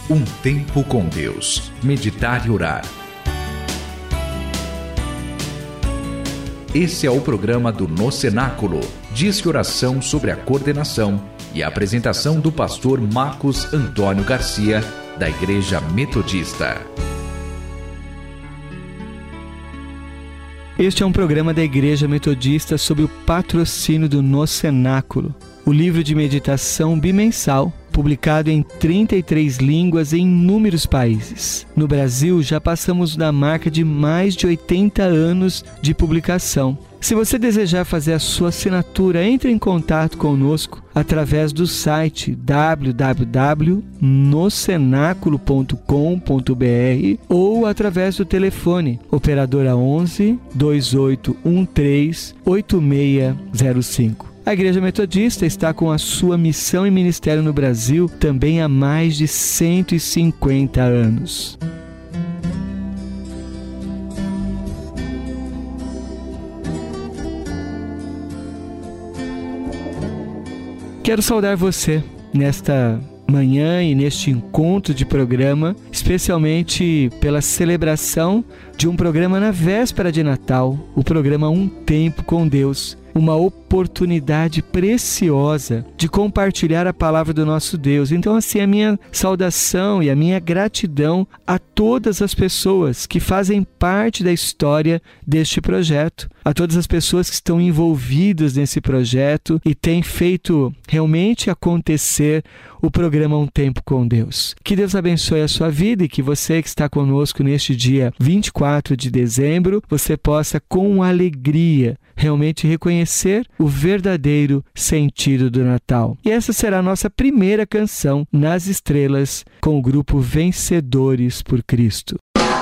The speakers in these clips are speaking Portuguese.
Um tempo com Deus. Meditar e orar. Esse é o programa do No Cenáculo. Disque oração sobre a coordenação e a apresentação do pastor Marcos Antônio Garcia, da Igreja Metodista. Este é um programa da Igreja Metodista sob o patrocínio do No Cenáculo, o livro de meditação bimensal, publicado em 33 línguas em inúmeros países. No Brasil, já passamos da marca de mais de 80 anos de publicação. Se você desejar fazer a sua assinatura, entre em contato conosco através do site www.nocenaculo.com.br ou através do telefone operadora 11 2813 8605. A Igreja Metodista está com a sua missão e ministério no Brasil também há mais de 150 anos. Quero saudar você nesta manhã e neste encontro de programa, especialmente pela celebração de um programa na véspera de Natal, o programa Um Tempo com Deus. Uma oportunidade preciosa de compartilhar a palavra do nosso Deus. Então, assim, a minha saudação e a minha gratidão a todas as pessoas que fazem parte da história deste projeto, a todas as pessoas que estão envolvidas nesse projeto e têm feito realmente acontecer o programa Um Tempo com Deus. Que Deus abençoe a sua vida e que você que está conosco neste dia 24 de dezembro, você possa com alegria realmente reconhecer o verdadeiro sentido do Natal. E essa será a nossa primeira canção nas estrelas com o grupo Vencedores por Cristo.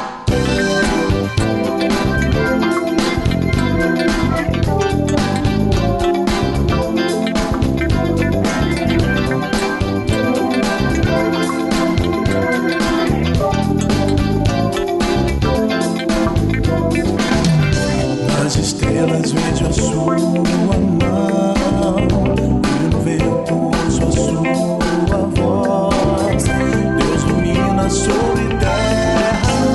Nas estrelas vejo a sua mão, e no vento ouço a sua voz. Deus domina sobre terra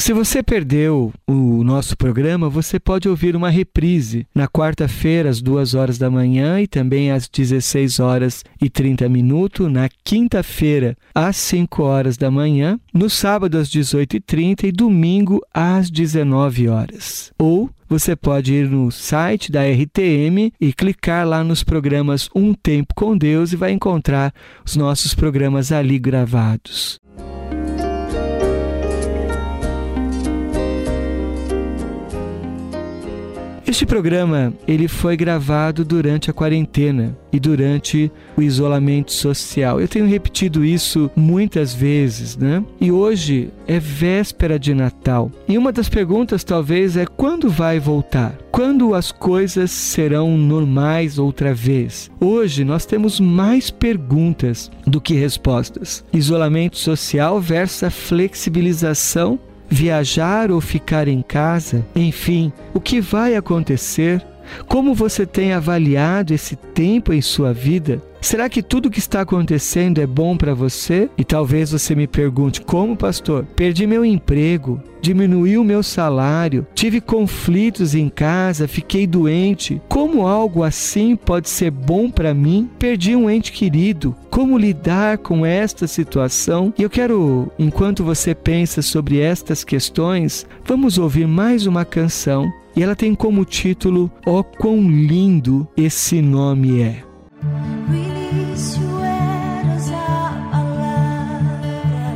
Se você perdeu o nosso programa, você pode ouvir uma reprise na quarta-feira às 2h da manhã e também às 16h30, na quinta-feira às 5h da manhã, no sábado às 18h30 e domingo às 19h. Ou você pode ir no site da RTM e clicar lá nos programas Um Tempo com Deus e vai encontrar os nossos programas ali gravados. Este programa ele foi gravado durante a quarentena e durante o isolamento social. Eu tenho repetido isso muitas vezes, né? E hoje é véspera de Natal. E uma das perguntas talvez é quando vai voltar? Quando as coisas serão normais outra vez? Hoje nós temos mais perguntas do que respostas. Isolamento social versus flexibilização, viajar ou ficar em casa, enfim, o que vai acontecer? Como você tem avaliado esse tempo em sua vida? Será que tudo o que está acontecendo é bom para você? E talvez você me pergunte, como, pastor? Perdi meu emprego, diminuiu meu salário, tive conflitos em casa, fiquei doente. Como algo assim pode ser bom para mim? Perdi um ente querido. Como lidar com esta situação? E eu quero, enquanto você pensa sobre estas questões, vamos ouvir mais uma canção. E ela tem como título, Ó quão lindo esse nome é. No início eras a palavra,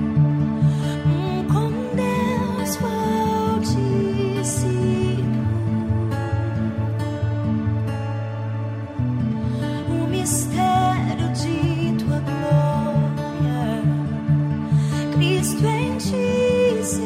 com Deus foi o discípulo, o mistério de tua glória, Cristo em ti se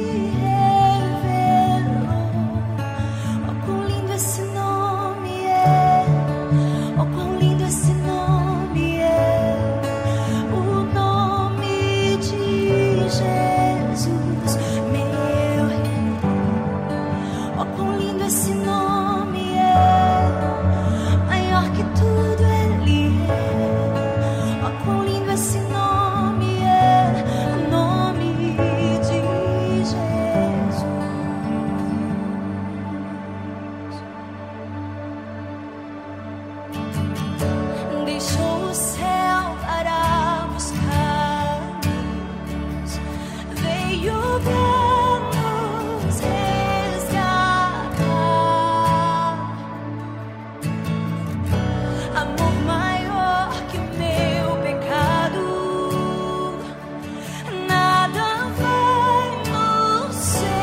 revelou. Ó quão lindo esse nome é, ó quão lindo esse nome é, o nome de Jesus, meu Rei. Ó quão lindo esse nome é, maior que tudo Ele é. Ó quão lindo esse nome é, o nome de Jesus. Deixou o céu para buscar-nos, veio para nos resgatar. Amor maior que o meu pecado, nada vai nos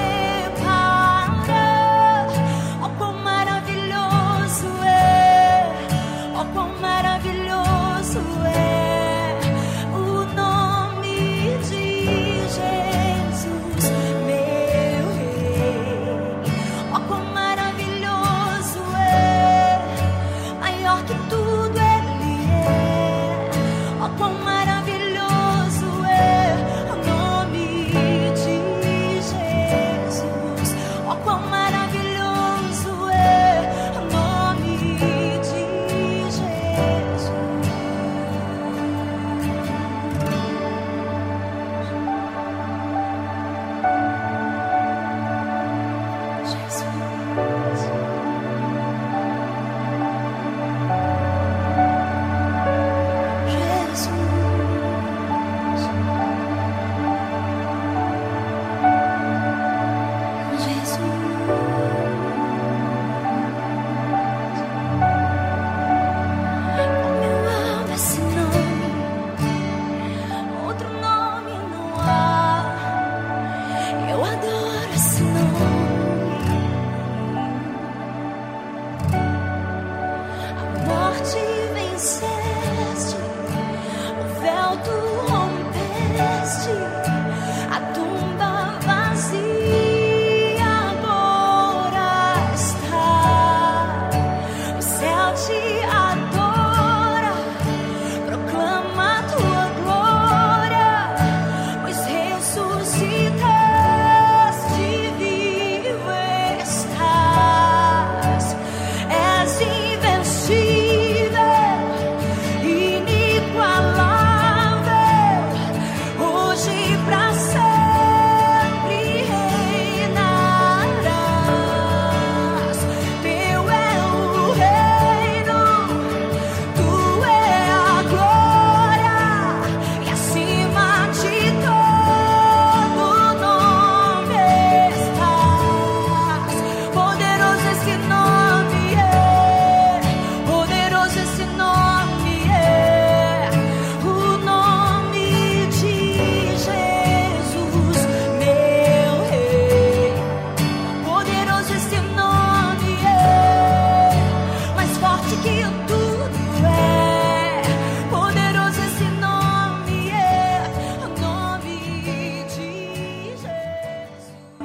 separar. Ó quão maravilhoso é, ó quão maravilhoso é o nome de Jesus, meu Rei. Ó quão maravilhoso é, maior que tudo Ele é. Ó quão maravilhoso é o nome de Jesus. Ó quão maravilhoso é o nome de Jesus.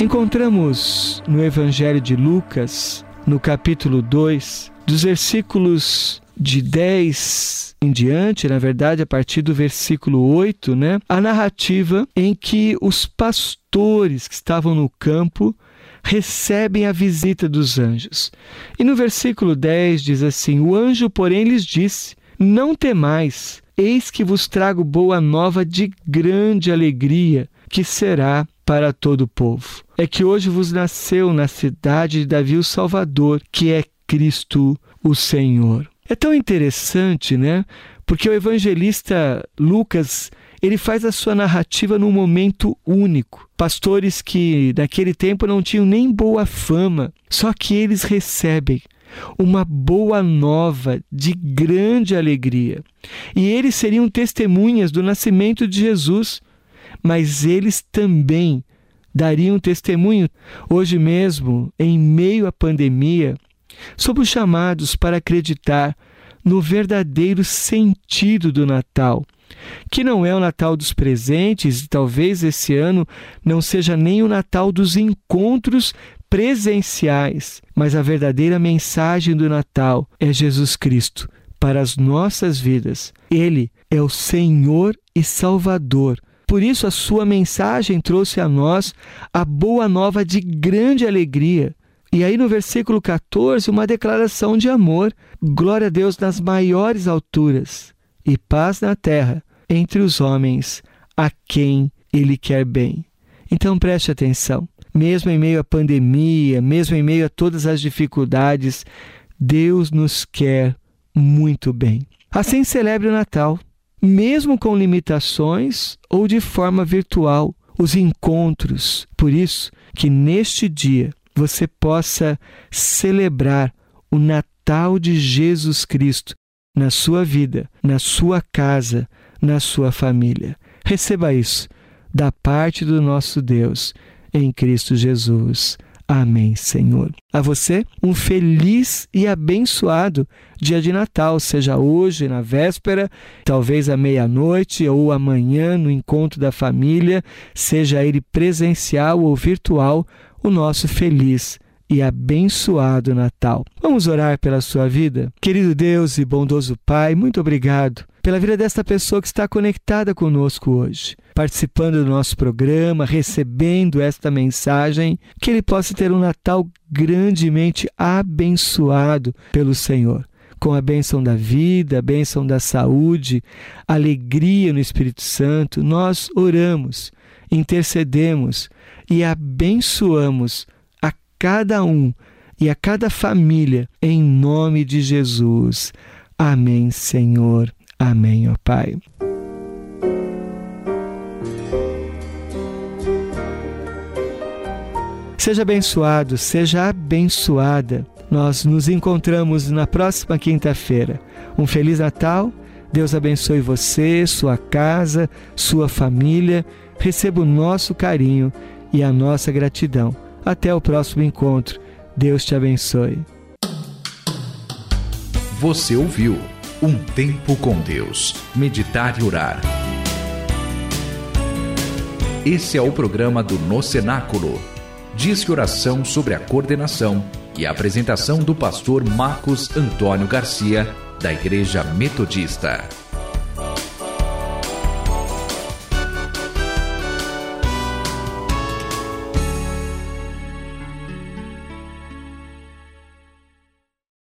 Encontramos no Evangelho de Lucas, no capítulo 2, dos versículos de 10 em diante, na verdade, a partir do versículo 8, a narrativa em que os pastores que estavam no campo recebem a visita dos anjos. E no versículo 10 diz assim: o anjo, porém, lhes disse: não temais, eis que vos trago boa nova de grande alegria, que será para todo o povo. É que hoje vos nasceu na cidade de Davi o Salvador, que é Cristo o Senhor. É tão interessante, porque o evangelista Lucas, ele faz a sua narrativa num momento único. Pastores que naquele tempo não tinham nem boa fama, só que eles recebem uma boa nova de grande alegria. E eles seriam testemunhas do nascimento de Jesus, mas eles também dariam testemunho hoje mesmo, em meio à pandemia, somos chamados para acreditar no verdadeiro sentido do Natal, que não é o Natal dos presentes, e talvez esse ano não seja nem o Natal dos encontros presenciais, mas a verdadeira mensagem do Natal é Jesus Cristo para as nossas vidas. Ele é o Senhor e Salvador. Por isso a sua mensagem trouxe a nós a boa nova de grande alegria. E aí no versículo 14, uma declaração de amor: glória a Deus nas maiores alturas e paz na terra entre os homens a quem Ele quer bem. Então preste atenção, mesmo em meio à pandemia, mesmo em meio a todas as dificuldades, Deus nos quer muito bem. Assim celebre o Natal, mesmo com limitações ou de forma virtual, os encontros. Por isso que neste dia você possa celebrar o Natal de Jesus Cristo na sua vida, na sua casa, na sua família. Receba isso da parte do nosso Deus em Cristo Jesus. Amém, Senhor. A você, um feliz e abençoado dia de Natal, seja hoje, na véspera, talvez à meia-noite ou amanhã no encontro da família, seja ele presencial ou virtual, o nosso feliz e abençoado Natal. Vamos orar pela sua vida? Querido Deus e bondoso Pai, muito obrigado pela vida desta pessoa que está conectada conosco hoje, participando do nosso programa, recebendo esta mensagem, que ele possa ter um Natal grandemente abençoado pelo Senhor, com a bênção da vida, a bênção da saúde, alegria no Espírito Santo. Nós oramos, intercedemos e abençoamos a cada um e a cada família, em nome de Jesus. Amém, Senhor. Amém, ó Pai. Seja abençoado, seja abençoada. Nós nos encontramos na próxima quinta-feira. Um Feliz Natal. Deus abençoe você, sua casa, sua família. Receba o nosso carinho e a nossa gratidão. Até o próximo encontro. Deus te abençoe. Você ouviu Um Tempo com Deus. Meditar e orar. Esse é o programa do No Cenáculo. Disque oração sobre a coordenação e a apresentação do pastor Marcos Antônio Garcia, da Igreja Metodista.